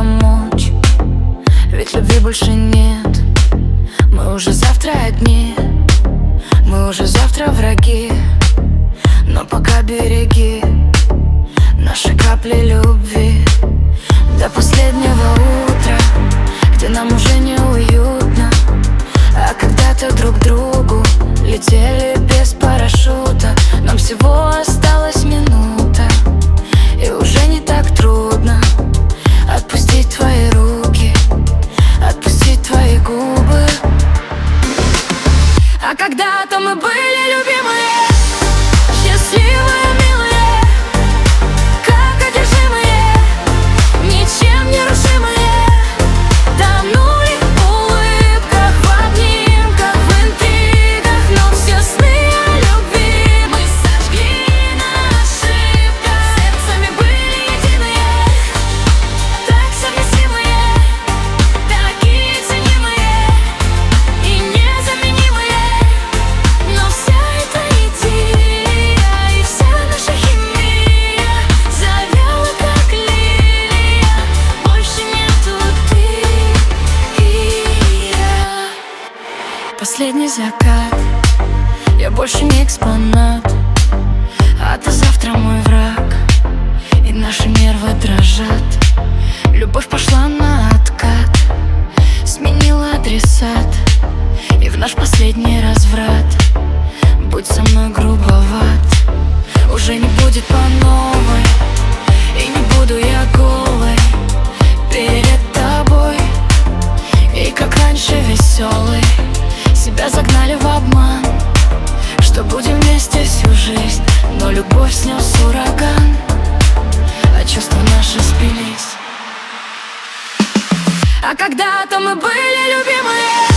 помочь, ведь любви больше нет. Мы уже завтра одни, мы уже завтра враги. Но пока береги наши капли любви до последнего утра, где нам уже не уютно. А когда-то друг к другу летели без парашюта. Нам всего осталась минута, и уже не так трудно отпустить твои руки, отпустить твои губы. А когда-то мы были любимые, счастливые, милые, как одержимые, ничем не рушимые. Тонули в улыбках, в обнимках, в интригах, но все сны о любви мы сожгли на ошибках. Сердцами были единые, так совместимые, такие ценимые и незаменимые. Но вся эта идиллия и вся наша химия завяла, как лилия. Больше нету ты и я. Последний закат, я больше не экспонат, а ты завтра мой враг, и наши нервы дрожат. Любовь пошла на откат, сменила адресат, и в наш последний разврат будь со мной грубоват. Уже не будет по новой, и не буду я голой перед тобой. И как раньше веселый, себя загнали в обман, что будем вместе всю жизнь. Но любовь снес ураган, а чувства наши спились. А когда-то мы были любимые,